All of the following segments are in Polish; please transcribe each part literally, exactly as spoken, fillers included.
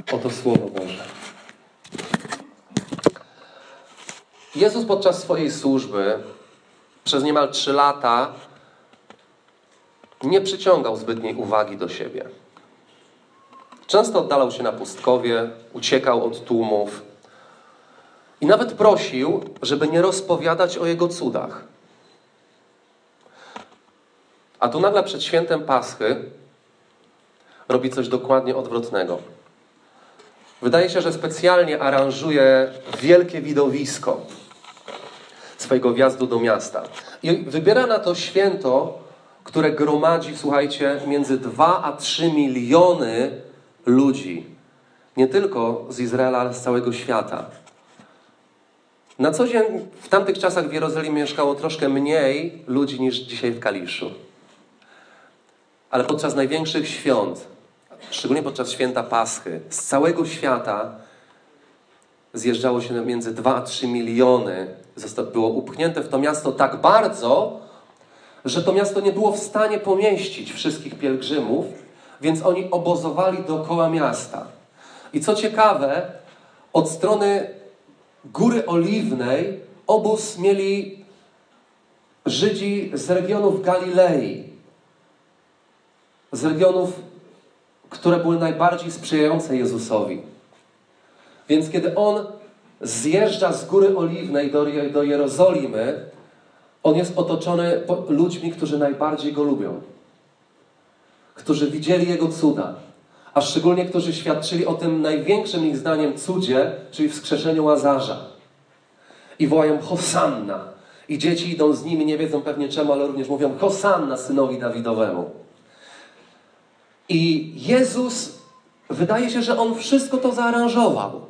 Oto Słowo Boże. Jezus podczas swojej służby przez niemal trzy lata nie przyciągał zbytniej uwagi do siebie. Często oddalał się na pustkowie, uciekał od tłumów i nawet prosił, żeby nie rozpowiadać o Jego cudach. A tu nagle przed świętem Paschy robi coś dokładnie odwrotnego. Wydaje się, że specjalnie aranżuje wielkie widowisko swojego wjazdu do miasta. I wybiera na to święto, które gromadzi, słuchajcie, między dwa a trzy miliony ludzi. Nie tylko z Izraela, ale z całego świata. Na co dzień w tamtych czasach w Jerozolimie mieszkało troszkę mniej ludzi niż dzisiaj w Kaliszu. Ale podczas największych świąt, szczególnie podczas święta Paschy, z całego świata zjeżdżało się między dwa a trzy miliony. Było upchnięte w to miasto tak bardzo, że to miasto nie było w stanie pomieścić wszystkich pielgrzymów, więc oni obozowali dookoła miasta. I co ciekawe, od strony Góry Oliwnej obóz mieli Żydzi z regionów Galilei. Z regionów, które były najbardziej sprzyjające Jezusowi. Więc kiedy On zjeżdża z Góry Oliwnej do, do Jerozolimy, On jest otoczony ludźmi, którzy najbardziej Go lubią. Którzy widzieli Jego cuda. A szczególnie, którzy świadczyli o tym największym ich zdaniem cudzie, czyli wskrzeszeniu Łazarza. I wołają Hosanna. I dzieci idą z nimi, nie wiedzą pewnie czemu, ale również mówią Hosanna synowi Dawidowemu. I Jezus, wydaje się, że On wszystko to zaaranżował.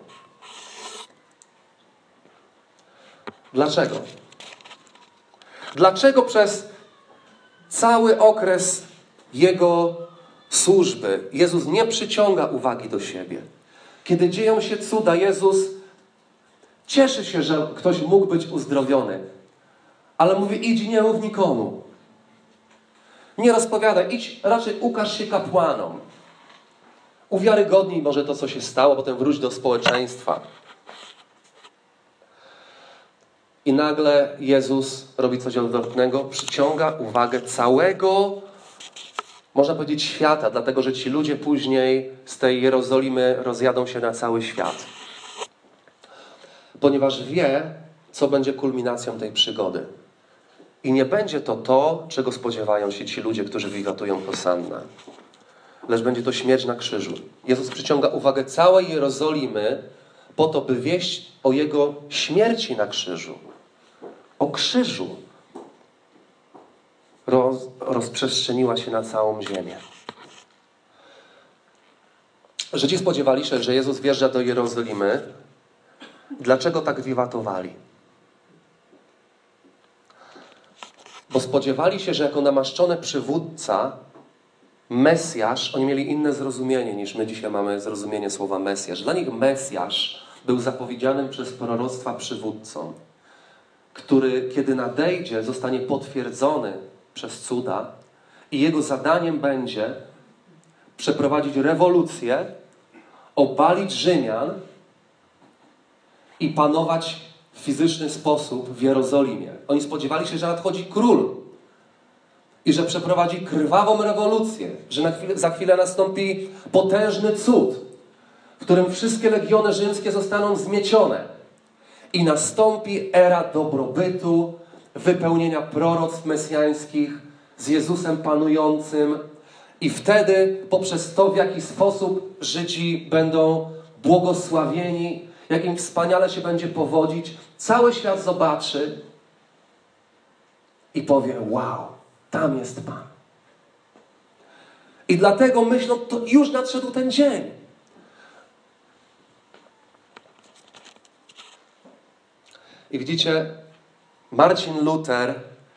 Dlaczego? Dlaczego przez cały okres Jego służby Jezus nie przyciąga uwagi do siebie? Kiedy dzieją się cuda, Jezus cieszy się, że ktoś mógł być uzdrowiony. Ale mówi, idź i nie mów nikomu. Nie rozpowiadaj, idź, raczej ukaż się kapłanom. Uwiarygodnij może to, co się stało, potem wróć do społeczeństwa. I nagle Jezus robi coś odwrotnego, przyciąga uwagę całego, można powiedzieć, świata, dlatego że ci ludzie później z tej Jerozolimy rozjadą się na cały świat. Ponieważ wie, co będzie kulminacją tej przygody. I nie będzie to to, czego spodziewają się ci ludzie, którzy wiwatują Hosanna. Lecz będzie to śmierć na krzyżu. Jezus przyciąga uwagę całej Jerozolimy po to, by wieść o Jego śmierci na krzyżu. O krzyżu. Roz, rozprzestrzeniła się na całą ziemię. Żydzi spodziewali się, że Jezus wjeżdża do Jerozolimy. Dlaczego tak wiwatowali? Bo spodziewali się, że jako namaszczony przywódca, Mesjasz, oni mieli inne zrozumienie niż my dzisiaj mamy zrozumienie słowa Mesjasz. Dla nich Mesjasz był zapowiedzianym przez proroctwa przywódcą, który, kiedy nadejdzie, zostanie potwierdzony przez cuda i jego zadaniem będzie przeprowadzić rewolucję, obalić Rzymian i panować w fizyczny sposób w Jerozolimie. Oni spodziewali się, że nadchodzi król i że przeprowadzi krwawą rewolucję, że na chwilę, za chwilę nastąpi potężny cud, w którym wszystkie legiony rzymskie zostaną zmiecione i nastąpi era dobrobytu, wypełnienia proroctw mesjańskich z Jezusem panującym i wtedy poprzez to, w jaki sposób Żydzi będą błogosławieni, jak im wspaniale się będzie powodzić, cały świat zobaczy i powie, wow, tam jest Pan. I dlatego myślą, to już nadszedł ten dzień. I widzicie, Marcin Luther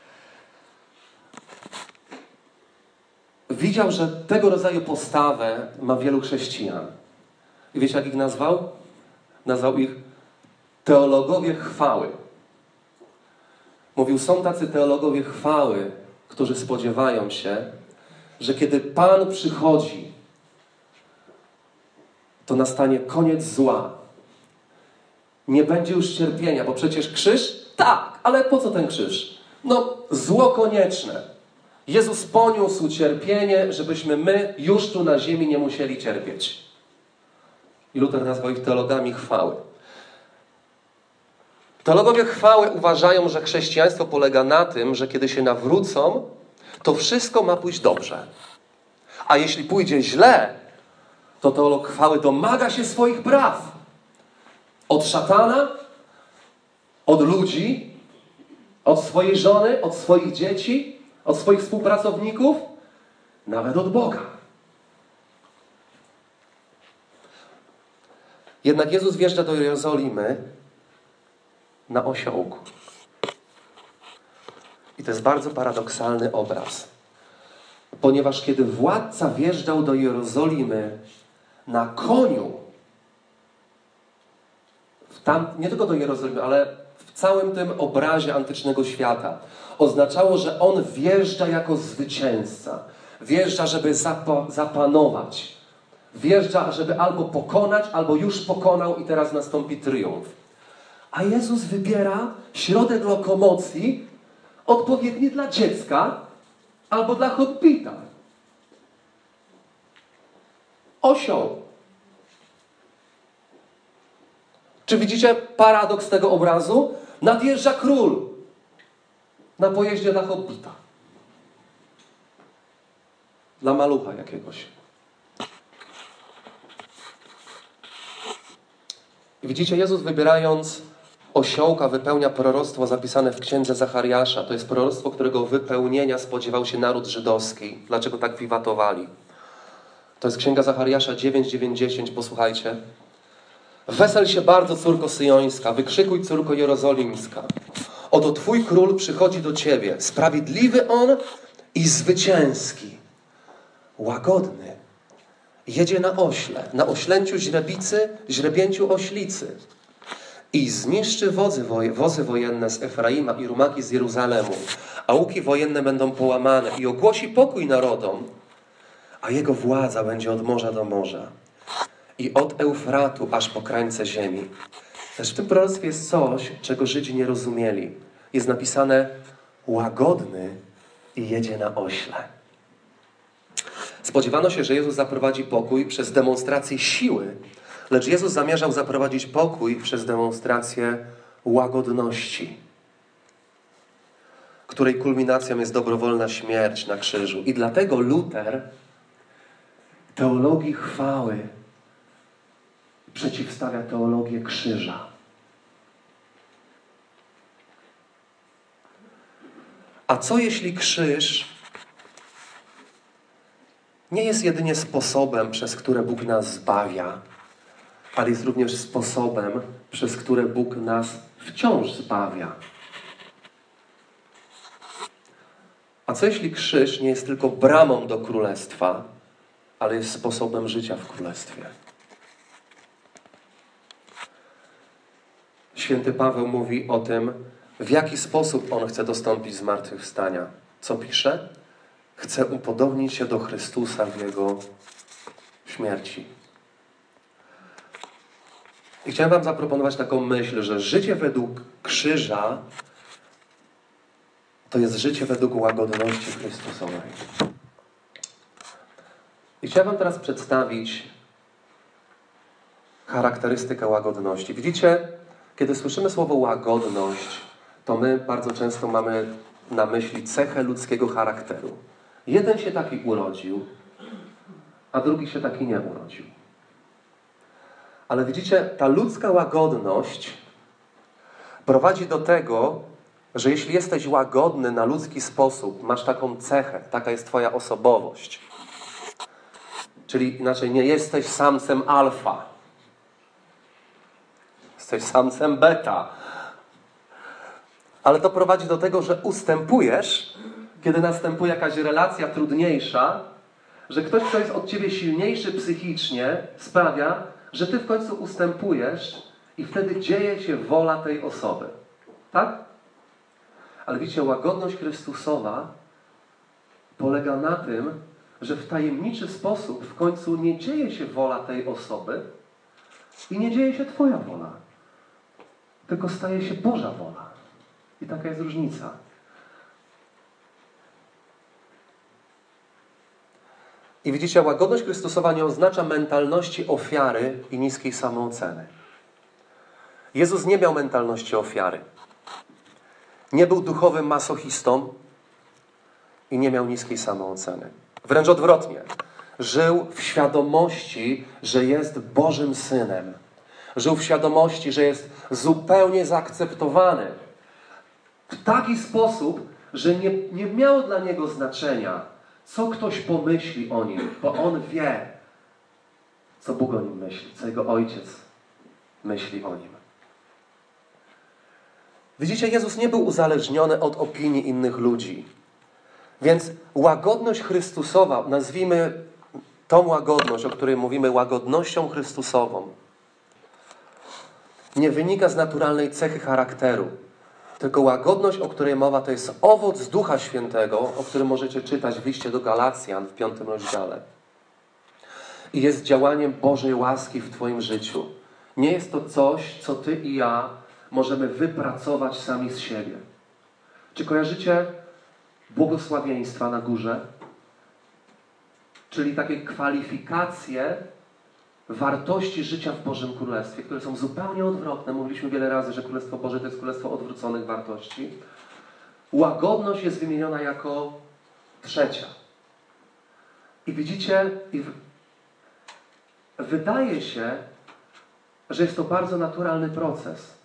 widział, że tego rodzaju postawę ma wielu chrześcijan. I wiecie, jak ich nazwał? Nazwał ich teologowie chwały. Mówił, są tacy teologowie chwały, którzy spodziewają się, że kiedy Pan przychodzi, to nastanie koniec zła. Nie będzie już cierpienia, bo przecież krzyż? Tak, ale po co ten krzyż? No, zło konieczne. Jezus poniósł cierpienie, żebyśmy my już tu na ziemi nie musieli cierpieć. I Luter nazwał ich teologami chwały. Teologowie chwały uważają, że chrześcijaństwo polega na tym, że kiedy się nawrócą, to wszystko ma pójść dobrze. A jeśli pójdzie źle, to teolog chwały domaga się swoich praw. Od szatana, od ludzi, od swojej żony, od swoich dzieci, od swoich współpracowników, nawet od Boga. Jednak Jezus wjeżdża do Jerozolimy na osiołku. I to jest bardzo paradoksalny obraz. Ponieważ kiedy władca wjeżdżał do Jerozolimy na koniu, w tam, nie tylko do Jerozolimy, ale w całym tym obrazie antycznego świata, oznaczało, że on wjeżdża jako zwycięzca. Wjeżdża, żeby zapa- zapanować. Wjeżdża, żeby albo pokonać, albo już pokonał i teraz nastąpi triumf. A Jezus wybiera środek lokomocji odpowiedni dla dziecka albo dla hobbita. Osioł. Czy widzicie paradoks tego obrazu? Nadjeżdża król na pojeździe dla hobbita. Dla malucha jakiegoś. I widzicie, Jezus wybierając osiołka wypełnia proroctwo zapisane w księdze Zachariasza. To jest proroctwo, którego wypełnienia spodziewał się naród żydowski. Dlaczego tak wiwatowali? To jest księga Zachariasza dziewięć, dziewięć, dziesięć. Posłuchajcie. Wesel się bardzo, córko syjońska, wykrzykuj, córko jerozolimska. Oto Twój król przychodzi do Ciebie, sprawiedliwy On i zwycięski, łagodny. Jedzie na ośle, na oślęciu źrebicy, źrebięciu oślicy. I zniszczy wozy, woje, wozy wojenne z Efraima i rumaki z Jeruzalemu, a łuki wojenne będą połamane i ogłosi pokój narodom, a jego władza będzie od morza do morza i od Eufratu aż po krańce ziemi. Też w tym proroctwie jest coś, czego Żydzi nie rozumieli. Jest napisane łagodny i jedzie na ośle. Spodziewano się, że Jezus zaprowadzi pokój przez demonstrację siły, lecz Jezus zamierzał zaprowadzić pokój przez demonstrację łagodności, której kulminacją jest dobrowolna śmierć na krzyżu. I dlatego Luter teologii chwały przeciwstawia teologię krzyża. A co jeśli krzyż nie jest jedynie sposobem, przez który Bóg nas zbawia, ale jest również sposobem, przez który Bóg nas wciąż zbawia? A co jeśli krzyż nie jest tylko bramą do królestwa, ale jest sposobem życia w królestwie? Święty Paweł mówi o tym, w jaki sposób on chce dostąpić zmartwychwstania. Co pisze? Chce upodobnić się do Chrystusa w Jego śmierci. I chciałem wam zaproponować taką myśl, że życie według krzyża to jest życie według łagodności Chrystusowej. I chciałem wam teraz przedstawić charakterystykę łagodności. Widzicie, kiedy słyszymy słowo łagodność, to my bardzo często mamy na myśli cechę ludzkiego charakteru. Jeden się taki urodził, a drugi się taki nie urodził. Ale widzicie, ta ludzka łagodność prowadzi do tego, że jeśli jesteś łagodny na ludzki sposób, masz taką cechę, taka jest twoja osobowość. Czyli inaczej, nie jesteś samcem alfa. Jesteś samcem beta. Ale to prowadzi do tego, że ustępujesz, kiedy następuje jakaś relacja trudniejsza, że ktoś, kto jest od ciebie silniejszy psychicznie, sprawia, że ty w końcu ustępujesz i wtedy dzieje się wola tej osoby. Tak? Ale widzicie, łagodność Chrystusowa polega na tym, że w tajemniczy sposób w końcu nie dzieje się wola tej osoby i nie dzieje się Twoja wola, tylko staje się Boża wola. I taka jest różnica. I widzicie, łagodność Chrystusowa nie oznacza mentalności ofiary i niskiej samooceny. Jezus nie miał mentalności ofiary. Nie był duchowym masochistą i nie miał niskiej samooceny. Wręcz odwrotnie. Żył w świadomości, że jest Bożym Synem. Żył w świadomości, że jest zupełnie zaakceptowany. W taki sposób, że nie, nie miało dla niego znaczenia, co ktoś pomyśli o nim, bo on wie, co Bóg o nim myśli, co jego Ojciec myśli o nim. Widzicie, Jezus nie był uzależniony od opinii innych ludzi. Więc łagodność Chrystusowa, nazwijmy tą łagodność, o której mówimy, łagodnością Chrystusową, nie wynika z naturalnej cechy charakteru. Tylko łagodność, o której mowa, to jest owoc Ducha Świętego, o którym możecie czytać w liście do Galacjan w piątym rozdziale. I jest działaniem Bożej łaski w Twoim życiu. Nie jest to coś, co Ty i ja możemy wypracować sami z siebie. Czy kojarzycie błogosławieństwa na górze? Czyli takie kwalifikacje wartości życia w Bożym Królestwie, które są zupełnie odwrotne. Mówiliśmy wiele razy, że Królestwo Boże to jest Królestwo odwróconych wartości. Łagodność jest wymieniona jako trzecia. I widzicie, i w... wydaje się, że jest to bardzo naturalny proces.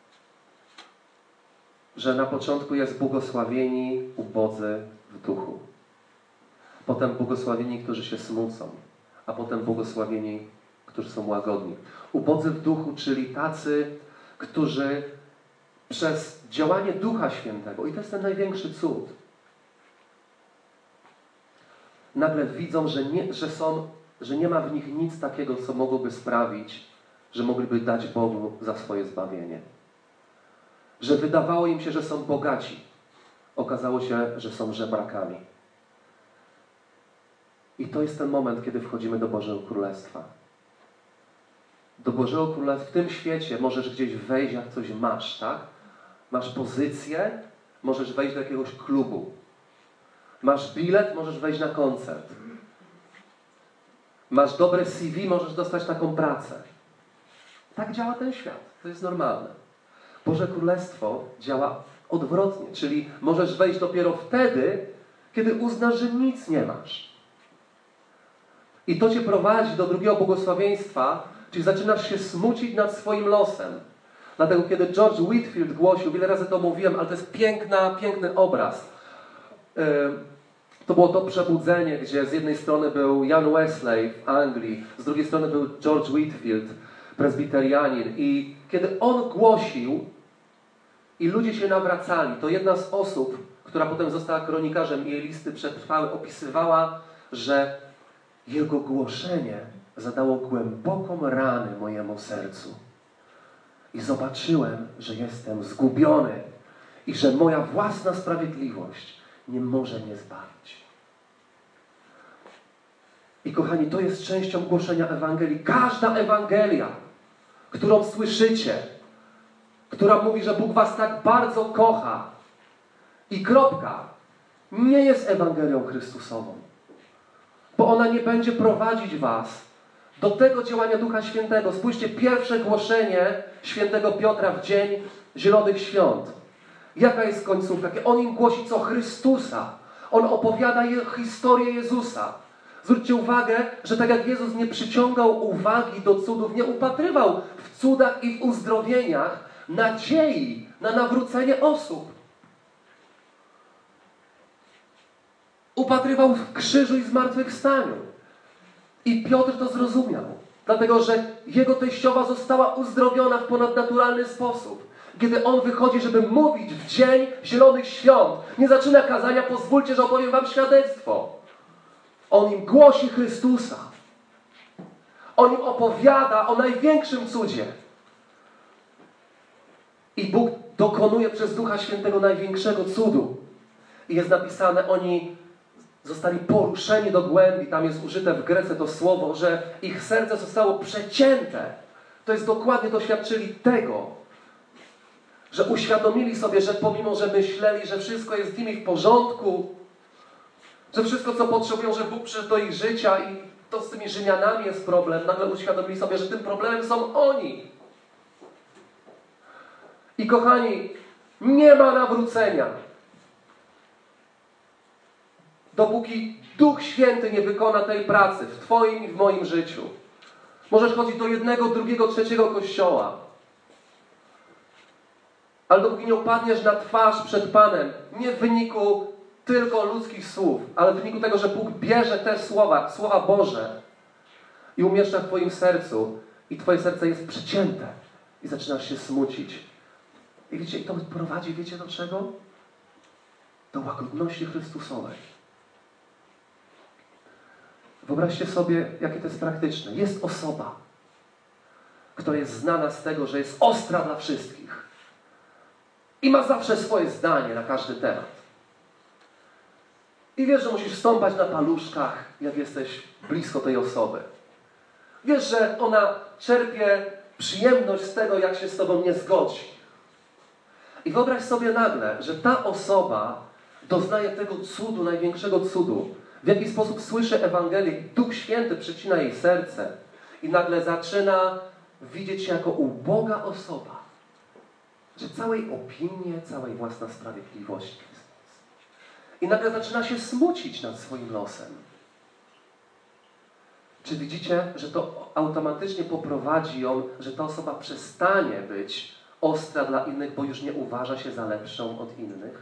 Że na początku jest błogosławieni ubodzy w duchu. Potem błogosławieni, którzy się smucą. A potem błogosławieni, którzy są łagodni. Ubodzy w duchu, czyli tacy, którzy przez działanie Ducha Świętego, i to jest ten największy cud, nagle widzą, że nie, że są, że nie ma w nich nic takiego, co mogłoby sprawić, że mogliby dać Bogu za swoje zbawienie. Że wydawało im się, że są bogaci. Okazało się, że są żebrakami. I to jest ten moment, kiedy wchodzimy do Bożego Królestwa. Do Bożego Królestwa. W tym świecie możesz gdzieś wejść, jak coś masz, tak? Masz pozycję, możesz wejść do jakiegoś klubu. Masz bilet, możesz wejść na koncert. Masz dobre C V, możesz dostać taką pracę. Tak działa ten świat. To jest normalne. Boże Królestwo działa odwrotnie, czyli możesz wejść dopiero wtedy, kiedy uznasz, że nic nie masz. I to Cię prowadzi do drugiego błogosławieństwa, czyli zaczynasz się smucić nad swoim losem. Dlatego kiedy George Whitefield głosił, wiele razy to mówiłem, ale to jest piękna, piękny obraz. Yy, to było to przebudzenie, gdzie z jednej strony był Jan Wesley w Anglii, z drugiej strony był George Whitefield, prezbiterianin. I kiedy on głosił i ludzie się nawracali, to jedna z osób, która potem została kronikarzem i jej listy przetrwały, opisywała, że jego głoszenie zadało głęboką ranę mojemu sercu. I zobaczyłem, że jestem zgubiony i że moja własna sprawiedliwość nie może mnie zbawić. I kochani, to jest częścią głoszenia Ewangelii. Każda Ewangelia, którą słyszycie, która mówi, że Bóg was tak bardzo kocha i kropka, nie jest Ewangelią Chrystusową. Bo ona nie będzie prowadzić was do tego działania Ducha Świętego. Spójrzcie, pierwsze głoszenie świętego Piotra w dzień Zielonych Świąt. Jaka jest końcówka? On im głosi co? Chrystusa. On opowiada je, historię Jezusa. Zwróćcie uwagę, że tak jak Jezus nie przyciągał uwagi do cudów, nie upatrywał w cudach i w uzdrowieniach nadziei na nawrócenie osób. Upatrywał w krzyżu i zmartwychwstaniu. I Piotr to zrozumiał. Dlatego, że jego teściowa została uzdrowiona w ponadnaturalny sposób. Kiedy on wychodzi, żeby mówić w dzień Zielonych Świąt, nie zaczyna kazania, pozwólcie, że opowiem wam świadectwo. On im głosi Chrystusa. On im opowiada o największym cudzie. I Bóg dokonuje przez Ducha Świętego największego cudu. I jest napisane, oni zostali poruszeni do głębi. Tam jest użyte w Grece to słowo, że ich serce zostało przecięte. To jest dokładnie doświadczyli tego, że uświadomili sobie, że pomimo, że myśleli, że wszystko jest z nimi w porządku, że wszystko, co potrzebują, że Bóg przyszedł do ich życia i to z tymi Rzymianami jest problem, nagle uświadomili sobie, że tym problemem są oni. I kochani, nie ma nawrócenia, dopóki Duch Święty nie wykona tej pracy w Twoim i w moim życiu. Możesz chodzić do jednego, drugiego, trzeciego kościoła, ale dopóki nie upadniesz na twarz przed Panem, nie w wyniku tylko ludzkich słów, ale w wyniku tego, że Bóg bierze te słowa, słowa Boże i umieszcza w Twoim sercu i Twoje serce jest przecięte i zaczynasz się smucić. I wiecie, i to prowadzi, wiecie do czego? Do łagodności Chrystusowej. Wyobraźcie sobie, jakie to jest praktyczne. Jest osoba, która jest znana z tego, że jest ostra dla wszystkich i ma zawsze swoje zdanie na każdy temat. I wiesz, że musisz stąpać na paluszkach, jak jesteś blisko tej osoby. Wiesz, że ona czerpie przyjemność z tego, jak się z tobą nie zgodzi. I wyobraź sobie nagle, że ta osoba doznaje tego cudu, największego cudu. W jaki sposób słyszy Ewangelię, Duch Święty przycina jej serce i nagle zaczyna widzieć się jako uboga osoba. Że całej opinii, całej własna sprawiedliwość jest nic. I nagle zaczyna się smucić nad swoim losem. Czy widzicie, że to automatycznie poprowadzi ją, że ta osoba przestanie być ostra dla innych, bo już nie uważa się za lepszą od innych?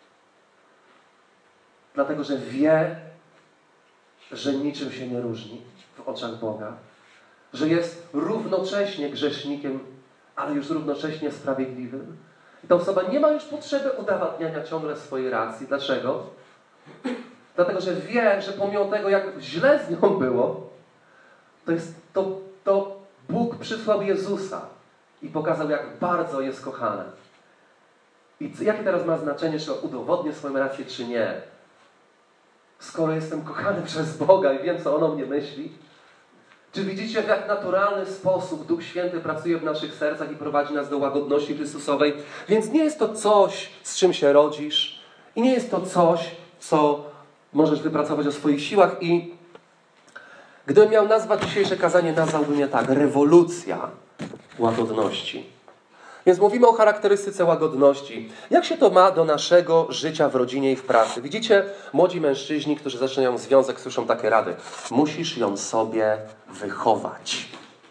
Dlatego, że wie, że niczym się nie różni w oczach Boga, że jest równocześnie grzesznikiem, ale już równocześnie sprawiedliwym. I ta osoba nie ma już potrzeby udowadniania ciągle swojej racji. Dlaczego? Dlatego, że wie, że pomimo tego, jak źle z nią było, to, jest, to, to Bóg przysłał Jezusa i pokazał, jak bardzo jest kochana. I co, jakie teraz ma znaczenie, czy udowodnię swoją rację, czy nie? Skoro jestem kochany przez Boga i wiem, co On o mnie myśli. Czy widzicie, w jak naturalny sposób Duch Święty pracuje w naszych sercach i prowadzi nas do łagodności Chrystusowej? Więc nie jest to coś, z czym się rodzisz. I nie jest to coś, co możesz wypracować o swoich siłach. I gdybym miał nazwać dzisiejsze kazanie, nazwałbym je tak. Rewolucja łagodności. Więc mówimy o charakterystyce łagodności. Jak się to ma do naszego życia w rodzinie i w pracy? Widzicie, młodzi mężczyźni, którzy zaczynają związek, słyszą takie rady. Musisz ją sobie wychować.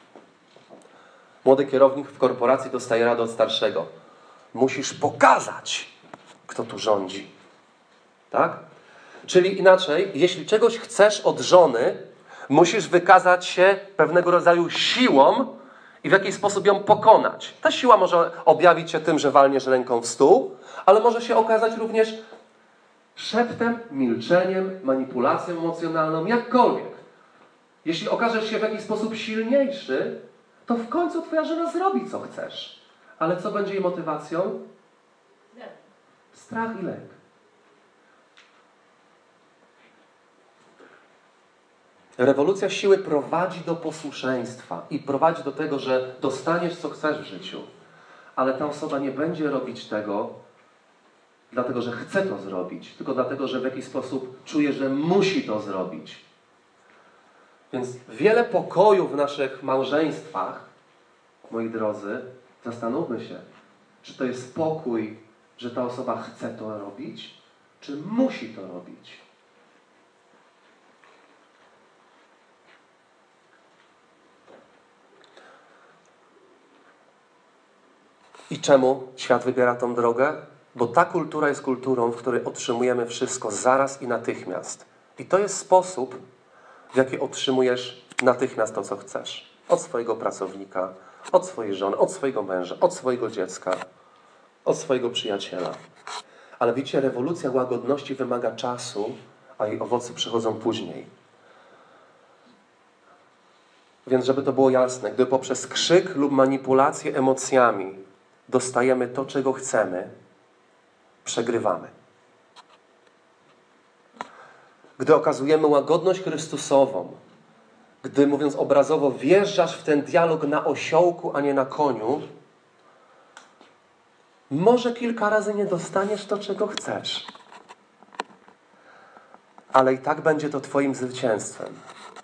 Młody kierownik w korporacji dostaje radę od starszego. Musisz pokazać, kto tu rządzi. Tak? Czyli inaczej, jeśli czegoś chcesz od żony, musisz wykazać się pewnego rodzaju siłą, i w jaki sposób ją pokonać. Ta siła może objawić się tym, że walniesz ręką w stół, ale może się okazać również szeptem, milczeniem, manipulacją emocjonalną, jakkolwiek. Jeśli okażesz się w jakiś sposób silniejszy, to w końcu twoja żona zrobi, co chcesz. Ale co będzie jej motywacją? Strach i lęk. Rewolucja siły prowadzi do posłuszeństwa i prowadzi do tego, że dostaniesz, co chcesz w życiu. Ale ta osoba nie będzie robić tego, dlatego, że chce to zrobić, tylko dlatego, że w jakiś sposób czuje, że musi to zrobić. Więc wiele pokoju w naszych małżeństwach, moi drodzy, zastanówmy się, czy to jest pokój, że ta osoba chce to robić, czy musi to robić. I czemu świat wybiera tą drogę? Bo ta kultura jest kulturą, w której otrzymujemy wszystko zaraz i natychmiast. I to jest sposób, w jaki otrzymujesz natychmiast to, co chcesz. Od swojego pracownika, od swojej żony, od swojego męża, od swojego dziecka, od swojego przyjaciela. Ale widzicie, rewolucja łagodności wymaga czasu, a jej owoce przychodzą później. Więc żeby to było jasne, gdy poprzez krzyk lub manipulację emocjami dostajemy to, czego chcemy, przegrywamy. gdy okazujemy łagodność Chrystusową, gdy, mówiąc obrazowo, wjeżdżasz w ten dialog na osiołku, a nie na koniu, może kilka razy nie dostaniesz to, czego chcesz. Ale i tak będzie to twoim zwycięstwem.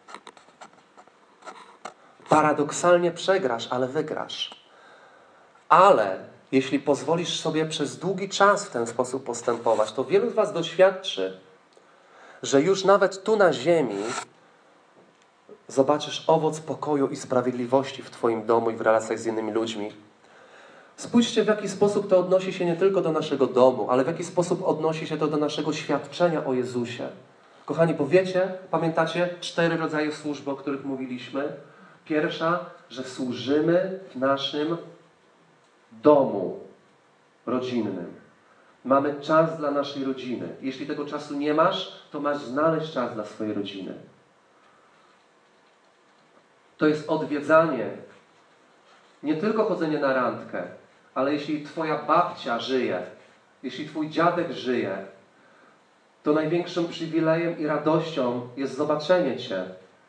Paradoksalnie przegrasz, ale wygrasz. Ale jeśli pozwolisz sobie przez długi czas w ten sposób postępować, to wielu z was doświadczy, że już nawet tu na ziemi zobaczysz owoc pokoju i sprawiedliwości w twoim domu i w relacjach z innymi ludźmi. Spójrzcie, w jaki sposób to odnosi się nie tylko do naszego domu, ale w jaki sposób odnosi się to do naszego świadczenia o Jezusie. Kochani, bo wiecie, pamiętacie cztery rodzaje służby, o których mówiliśmy? Pierwsza, że służymy w naszym domu rodzinnym. Mamy czas dla naszej rodziny. Jeśli tego czasu nie masz, to masz znaleźć czas dla swojej rodziny. To jest odwiedzanie. Nie tylko chodzenie na randkę, ale jeśli twoja babcia żyje, jeśli twój dziadek żyje, to największym przywilejem i radością jest zobaczenie cię.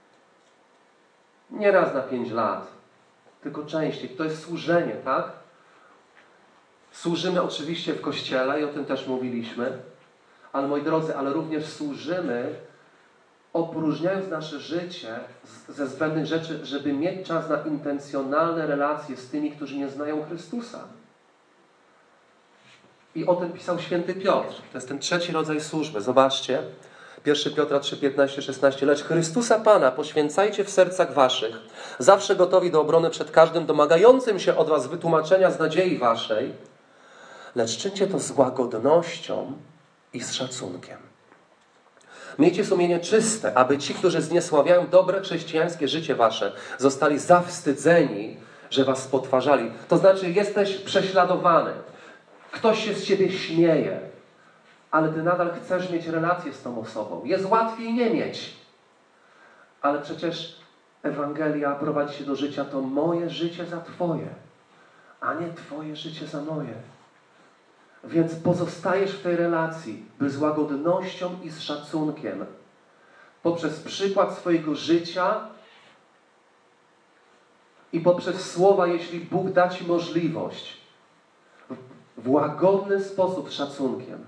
Nie raz na pięć lat, tylko częściej. To jest służenie, tak? Służymy oczywiście w Kościele i o tym też mówiliśmy, ale moi drodzy, ale również służymy, opróżniając nasze życie ze zbędnych rzeczy, żeby mieć czas na intencjonalne relacje z tymi, którzy nie znają Chrystusa. I o tym pisał święty Piotr. To jest ten trzeci rodzaj służby. Zobaczcie. pierwszy Piotra trzy, piętnaście, szesnaście. Lecz Chrystusa Pana poświęcajcie w sercach waszych, zawsze gotowi do obrony przed każdym domagającym się od was wytłumaczenia z nadziei waszej, lecz czyńcie to z łagodnością i z szacunkiem. Miejcie sumienie czyste, aby ci, którzy zniesławiają dobre chrześcijańskie życie wasze, zostali zawstydzeni, że was spotwarzali. To znaczy, jesteś prześladowany. Ktoś się z ciebie śmieje, ale ty nadal chcesz mieć relację z tą osobą. Jest łatwiej nie mieć. Ale przecież Ewangelia prowadzi się do życia, to moje życie za twoje, a nie twoje życie za moje. Więc pozostajesz w tej relacji, by z łagodnością i z szacunkiem, poprzez przykład swojego życia i poprzez słowa, jeśli Bóg da ci możliwość, w łagodny sposób, z szacunkiem,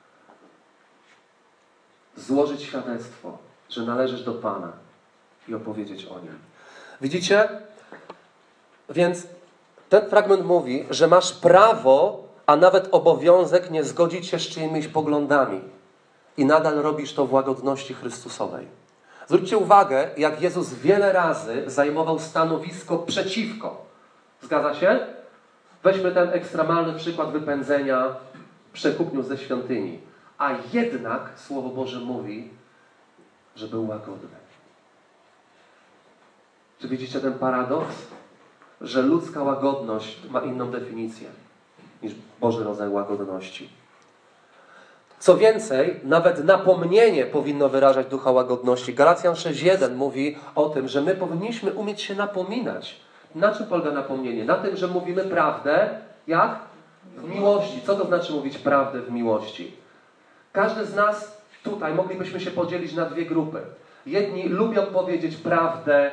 złożyć świadectwo, że należysz do Pana i opowiedzieć o Nim. Widzicie? Więc ten fragment mówi, że masz prawo, a nawet obowiązek nie zgodzić się z czyimiś poglądami i nadal robisz to w łagodności Chrystusowej. Zwróćcie uwagę, jak Jezus wiele razy zajmował stanowisko przeciwko. Zgadza się? Weźmy ten ekstremalny przykład wypędzenia przekupniów ze świątyni. A jednak Słowo Boże mówi, że był łagodny. Czy widzicie ten paradoks? Że ludzka łagodność ma inną definicję niż Boży rodzaj łagodności. Co więcej, nawet napomnienie powinno wyrażać ducha łagodności. Galacjan sześć jeden mówi o tym, że my powinniśmy umieć się napominać. Na czym polega napomnienie? Na tym, że mówimy prawdę, jak? W miłości. Co to znaczy mówić prawdę w miłości? Każdy z nas tutaj moglibyśmy się podzielić na dwie grupy. Jedni lubią powiedzieć prawdę,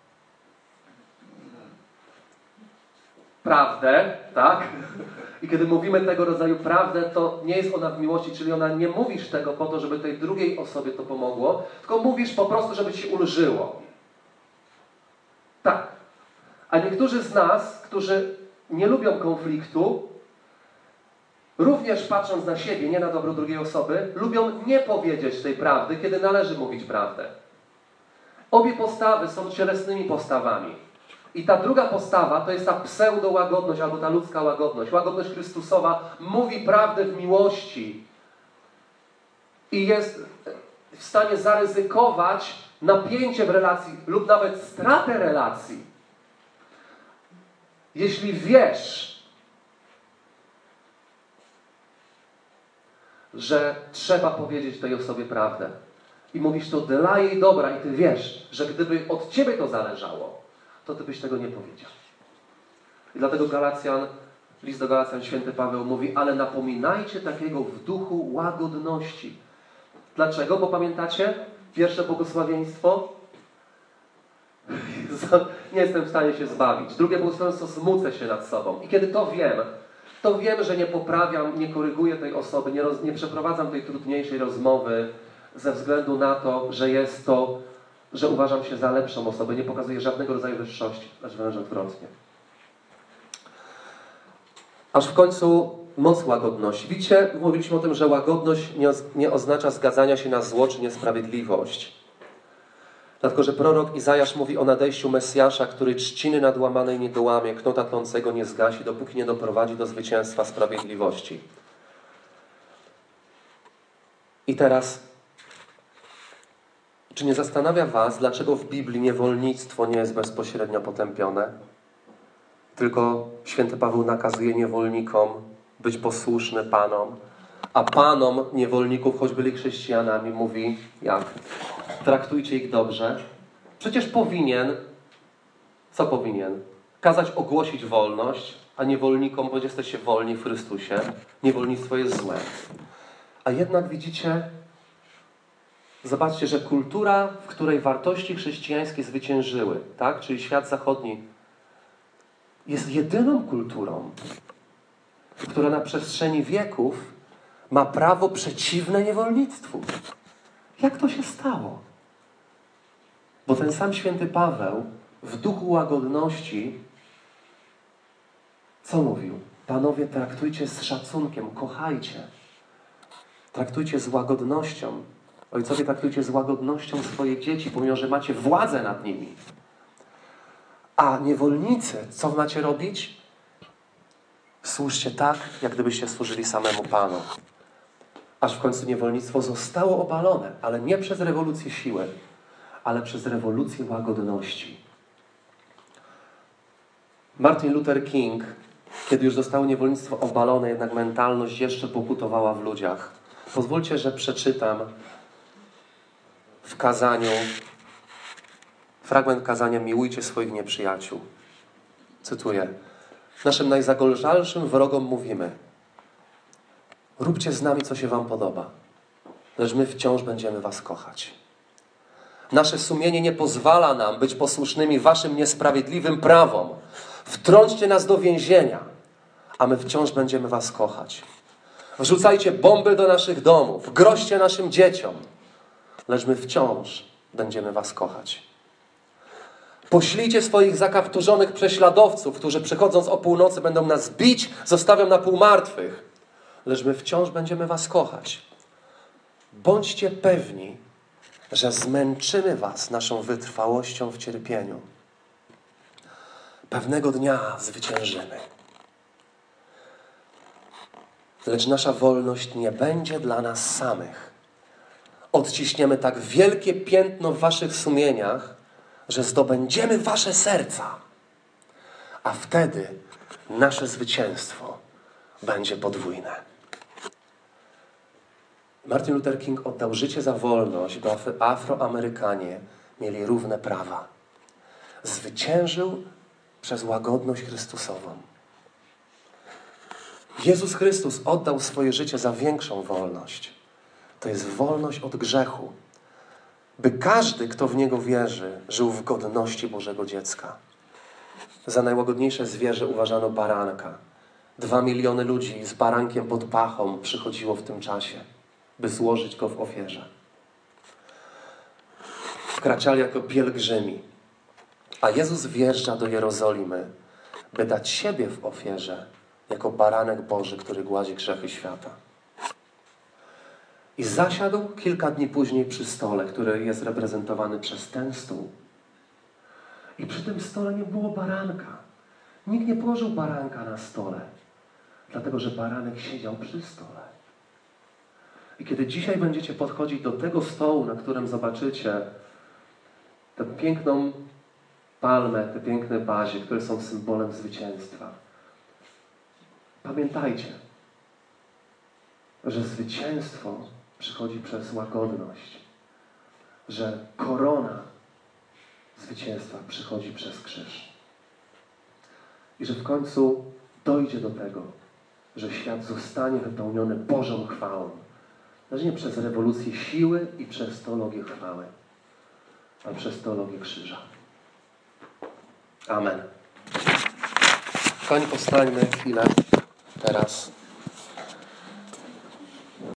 prawdę, tak? I kiedy mówimy tego rodzaju prawdę, to nie jest ona w miłości, czyli ona nie mówisz tego po to, żeby tej drugiej osobie to pomogło, tylko mówisz po prostu, żeby ci ulżyło. Tak. A niektórzy z nas, którzy nie lubią konfliktu, również patrząc na siebie, nie na dobro drugiej osoby, lubią nie powiedzieć tej prawdy, kiedy należy mówić prawdę. Obie postawy są cielesnymi postawami. I ta druga postawa to jest ta pseudo-łagodność albo ta ludzka łagodność. Łagodność Chrystusowa mówi prawdę w miłości i jest w stanie zaryzykować napięcie w relacji lub nawet stratę relacji. Jeśli wiesz, że trzeba powiedzieć tej osobie prawdę i mówisz to dla jej dobra i ty wiesz, że gdyby od ciebie to zależało, to ty byś tego nie powiedział. I dlatego Galacjan, list do Galacjan święty Paweł mówi, ale napominajcie takiego w duchu łagodności. Dlaczego? Bo pamiętacie? Pierwsze błogosławieństwo? Nie jestem w stanie się zbawić. Drugie błogosławieństwo, zmucę się nad sobą. I kiedy to wiem, to wiem, że nie poprawiam, nie koryguję tej osoby, nie, roz, nie przeprowadzam tej trudniejszej rozmowy ze względu na to, że jest to, że uważam się za lepszą osobę. Nie pokazuję żadnego rodzaju wyższości, lecz wręcz odwrotnie. Aż w końcu moc łagodności. Widzicie, mówiliśmy o tym, że łagodność nie, nie oznacza zgadzania się na zło czy niesprawiedliwość. Dlatego, że prorok Izajasz mówi o nadejściu Mesjasza, który trzciny nadłamanej nie dołamie, knota tlącego nie zgasi, dopóki nie doprowadzi do zwycięstwa sprawiedliwości. I teraz, czy nie zastanawia was, dlaczego w Biblii niewolnictwo nie jest bezpośrednio potępione? Tylko święty Paweł nakazuje niewolnikom być posłuszny panom, a panom niewolników, choć byli chrześcijanami, mówi jak? Traktujcie ich dobrze. Przecież powinien, co powinien? Kazać ogłosić wolność, a niewolnikom, bo jesteście wolni w Chrystusie. Niewolnictwo jest złe. A jednak widzicie, zobaczcie, że kultura, w której wartości chrześcijańskie zwyciężyły, tak? Czyli świat zachodni, jest jedyną kulturą, która na przestrzeni wieków ma prawo przeciwne niewolnictwu. Jak to się stało? Bo ten sam święty Paweł w duchu łagodności co mówił? Panowie, traktujcie z szacunkiem, kochajcie. Traktujcie z łagodnością. Ojcowie, traktujcie z łagodnością swoje dzieci, pomimo że macie władzę nad nimi. A niewolnicy, co macie robić? Służcie tak, jak gdybyście służyli samemu Panu. Aż w końcu niewolnictwo zostało obalone, ale nie przez rewolucję siły, ale przez rewolucję łagodności. Martin Luther King, kiedy już zostało niewolnictwo obalone, jednak mentalność jeszcze pokutowała w ludziach. Pozwólcie, że przeczytam w kazaniu fragment kazania Miłujcie swoich nieprzyjaciół. Cytuję. Naszym najzagorzalszym wrogom mówimy: róbcie z nami, co się wam podoba, lecz my wciąż będziemy was kochać. Nasze sumienie nie pozwala nam być posłusznymi waszym niesprawiedliwym prawom. Wtrąćcie nas do więzienia, a my wciąż będziemy was kochać. Wrzucajcie bomby do naszych domów, groźcie naszym dzieciom, lecz my wciąż będziemy was kochać. Poślijcie swoich zakapturzonych prześladowców, którzy przychodząc o północy będą nas bić, zostawią na pół martwych, lecz my wciąż będziemy was kochać. Bądźcie pewni, że zmęczymy was naszą wytrwałością w cierpieniu. Pewnego dnia zwyciężymy. Lecz nasza wolność nie będzie dla nas samych. Odciśniemy tak wielkie piętno w waszych sumieniach, że zdobędziemy wasze serca. A wtedy nasze zwycięstwo będzie podwójne. Martin Luther King oddał życie za wolność, by Afroamerykanie mieli równe prawa. Zwyciężył przez łagodność Chrystusową. Jezus Chrystus oddał swoje życie za większą wolność. To jest wolność od grzechu. By każdy, kto w Niego wierzy, żył w godności Bożego dziecka. Za najłagodniejsze zwierzę uważano baranka. Dwa miliony ludzi z barankiem pod pachą przychodziło w tym czasie, by złożyć go w ofierze. Wkraczali jako pielgrzymi. A Jezus wjeżdża do Jerozolimy, by dać siebie w ofierze, jako baranek Boży, który gładzi grzechy świata. I zasiadł kilka dni później przy stole, który jest reprezentowany przez ten stół. I przy tym stole nie było baranka. Nikt nie położył baranka na stole, dlatego że baranek siedział przy stole. I kiedy dzisiaj będziecie podchodzić do tego stołu, na którym zobaczycie tę piękną palmę, te piękne bazie, które są symbolem zwycięstwa, pamiętajcie, że zwycięstwo przychodzi przez łagodność, że korona zwycięstwa przychodzi przez krzyż. I że w końcu dojdzie do tego, że świat zostanie wypełniony Bożą chwałą, Znaczy nie przez rewolucję siły i przez teologię chwały, ale przez teologię krzyża. Amen. Kochani, powstańmy chwilę teraz.